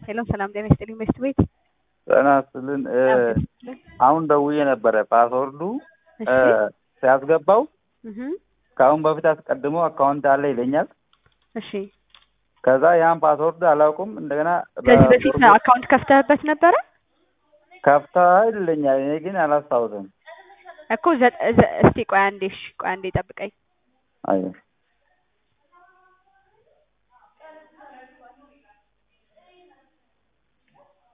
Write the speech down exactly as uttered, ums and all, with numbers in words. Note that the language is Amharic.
ሄሎ ሰላም ጤና ይስጥልኝ መስት ቤት ጤና ይስጥልን አሁን ደውዬ ነበር ፓስወርዱ ሲያስገባው ካሁን በፊት አስቀድሞ አካውንት አለ ይለኛል እሺ ከዛ ያን ፓስወርድ አላውቅም እንደገና ከዚህ በፊት አካውንት ከፍተህበት ነበር ከፍታ ይለኛል እኔ ግን አላስታውስም እኮ እስቲ ቆይ አንዴ እሺ ቆይ አንዴ ጠብቀኝ አይ